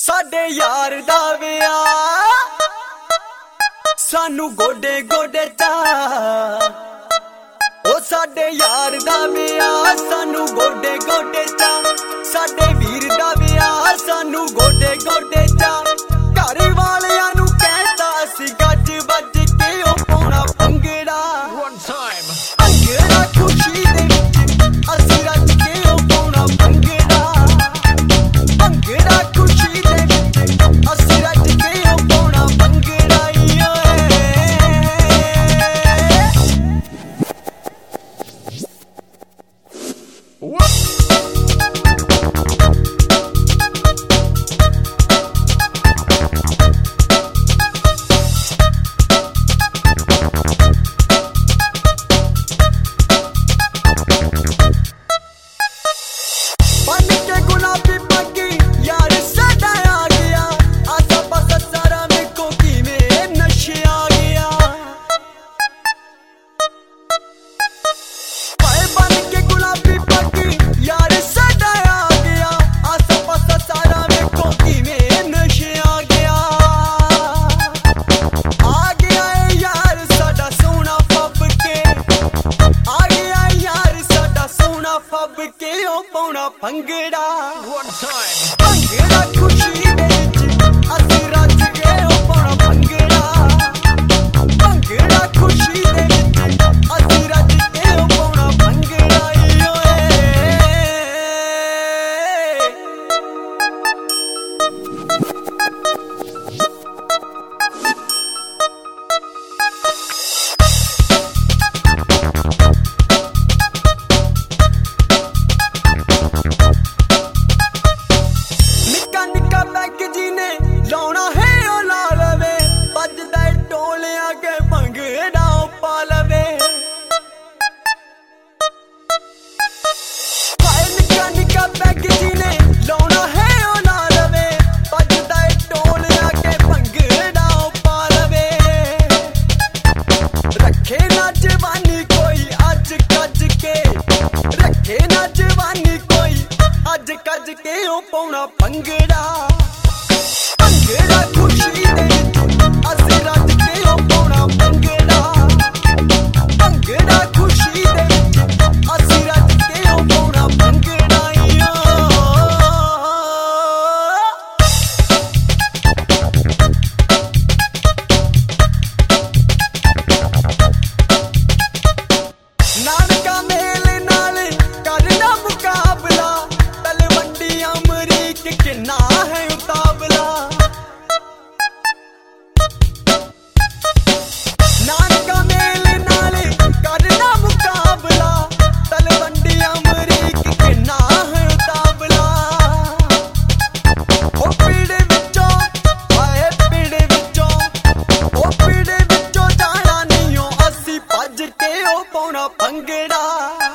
साडे यार दा विआह सानू गोडे गोडे चा ओ साडे यार दा विआह सानू गोडे गोडे चा साडे वीर दा विआह सानू गोडे गोडे चा घर वालियां नू कहता सी गज बज के ओ पाउणा भंगड़ा भंगड़ा खुशी दे विच असीं रज के ओ पाउणा भंगड़ा भंगड़ा खुशी दे विच असीं रज के ओ पाउणा भंगड़ा भंगड़ा भंगड़ा खुशी दे विच असीं रज के ओ पाउणा भंगड़ा भंगड़ा खुशी दे विच असीं रज के ओ पाउणा भंगड़ा लाउणा है ओ ला लवे बजदा टोलिया के भंगड़ा पा लवे हाय निक्का निक्का बैग जी ने लाउणा है ओ ला लवे बजदा टोलिया के भंगड़ा पा लवे रखे ना जवानी कोई अज कज के रखे ना जवानी कोई अज कज के ओ पाउणा भंगड़ा भंगड़ा खुशी दे विच असीं रज के ओ पाउणा भंगड़ा भंगड़ा खुशी दे विच असीं रज के ओ पाउणा भंगड़ा नानका मेल नाल करना मुकाबला तलवंडी अमरीक किन्ना है उतावला नानका मेल नाले करना मुकाबला तलवंडी अमरीक किन्ना है उतावला ओ पीड़े विचों हाय पीड़े विचों ओ पीड़े विचों जाना नहीं ओ असीं भज के ओ पाउणा भंगड़ा।